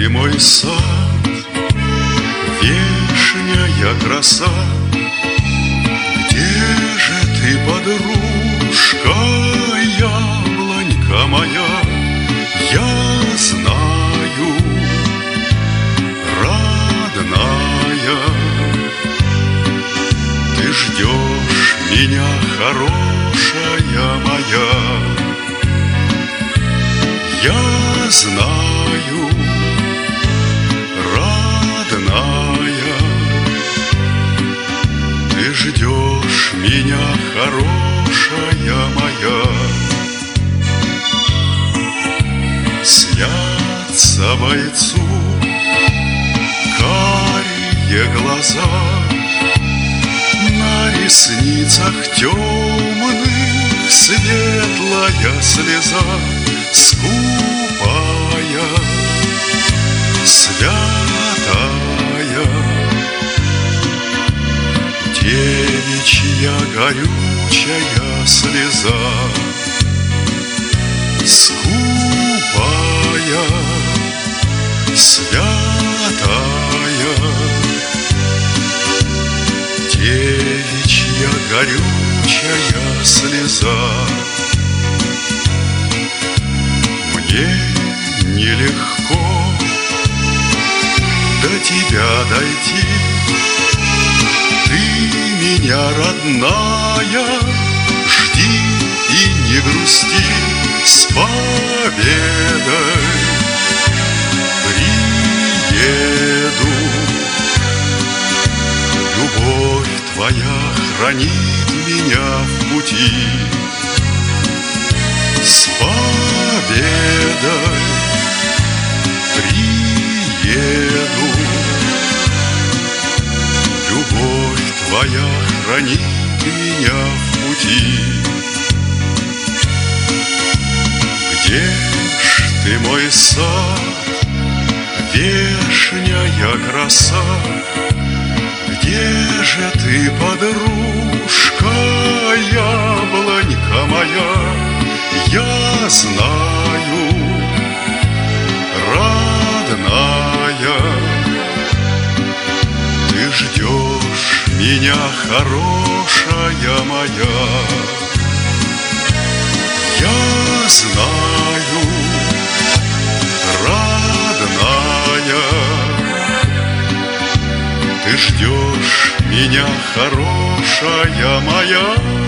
ты мой сад, вешняя краса? Где же ты, подружка, яблонька моя? Я знаю, родная, ты ждешь меня, хорошая моя. Я знаю, родная, ты ждешь меня, хорошая моя. Снятся бойцу карие глаза, на ресницах темных светлая слеза, скупая, святая, девичья горючая слеза. Скупая, святая, девичья горючая слеза. Мне нелегко до тебя дойти, ты меня, родная, жди и не грусти. С победой приеду, любовь твоя хранит меня в пути. С победой приеду, любовь твоя хранит меня в пути. Где ж ты, мой сад, вешняя краса? Где же ты, подружка, яблонька моя? Я знаю, родная, ты ждешь меня, хорошая моя. Я знаю, родная, ты ждешь меня, хорошая моя.